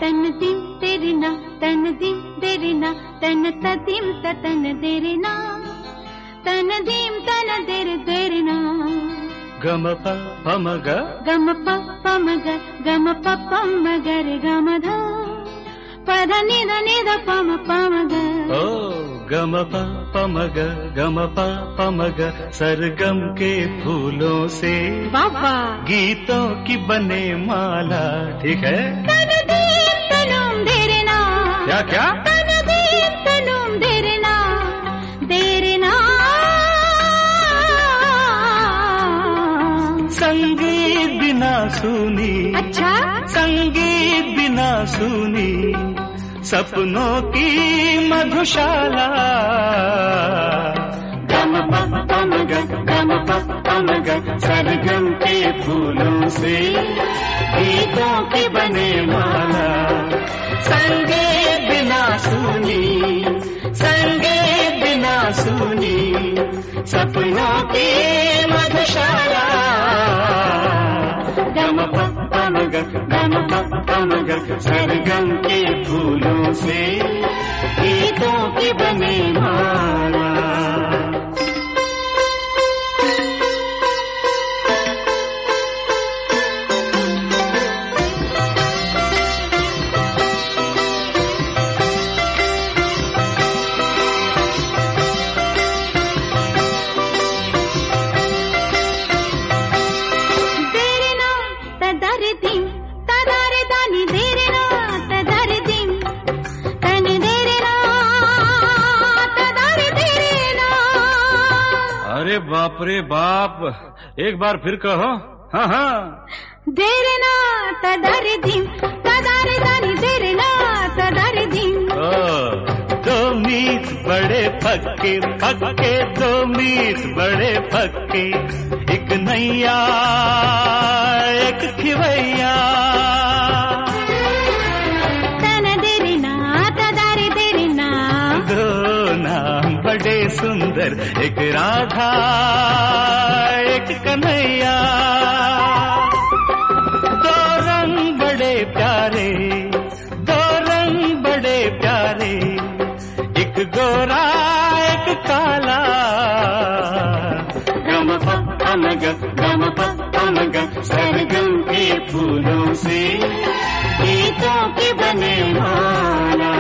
तन दिम तेरे ना तन दिम तेरे ना तन तदिम तन तेरे ना तन दिम तन तेरे ना गम प म ग गम प म ग गम प म ग रे गम ध पद नि ध प म ग ओ गम प म ग गम प म ग सरगम के फूलों से बाबा गीतों की बने माला। ठीक है। तन दीम तनुम तेरे ना क्या क्या तन दीम तनुम तेरे ना संगीत बिना सुनी अच्छा संगीत बिना सुनी सपनों की मधुशाला। गम प म ग गम प म ग सरगम के फूलों से गीतों की बने माला। संगीत बिना सुनी संगीत बिना सुनी सपनों की मधुशाला। गम प म ग गम प म ग सरगम के फूलों से गीतों की बने माला। अरे बाप रे बाप, एक बार फिर कहो। हाँ हाँ। देरे ना तदारे दिन तदारे दानी देरे ना तदारे दिन। दो मीत बड़े पक्के पक्के दो मीत बड़े पक्के एक नैया एक खिवैया। तन देरे ना तदारे देरे ना दो नाम बड़े सुंदर एक राधा एक कन्हैया। दो रंग बड़े प्यारे दो रंग बड़े प्यारे एक गोरा एक काला। गम प म ग गम प म ग सरगम के फूलों से गीतों की बने माला।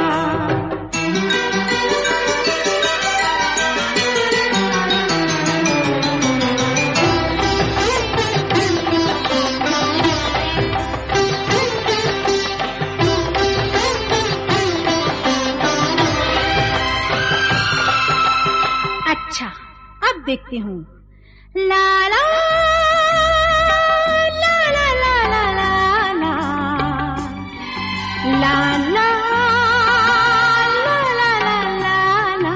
अच्छा अब देखती हूँ। ला ला ला ला ला ला ला ला ला ला ला ला ला।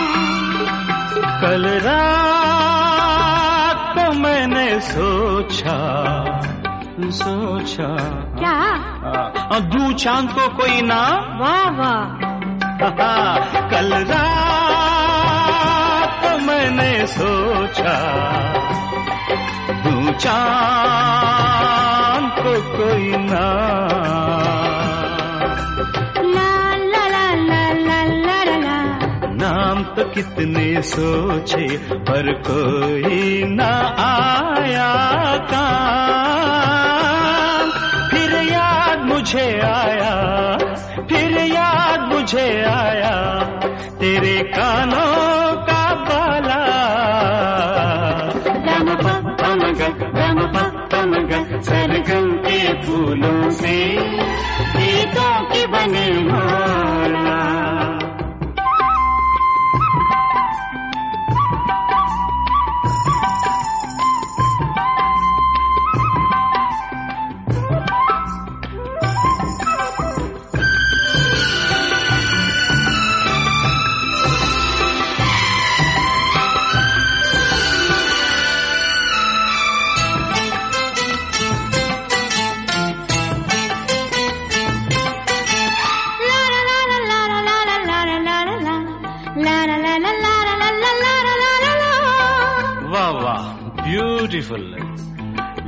कल रात को मैंने सोचा सोचा क्या दू चांद को कोई ना। वाह वाह। कल रात को मैंने सोचा दू चांद को कोई ना। ला ला ला ला ला ला ला। नाम तो कितने सोचे पर कोई ना आया काम। फिर याद मुझे आया फिर याद मुझे आया तेरे कानों का बाला। गम प म ग गम प म ग सरगम के फूलों से गीतों की बने माला। ब्यूटीफुल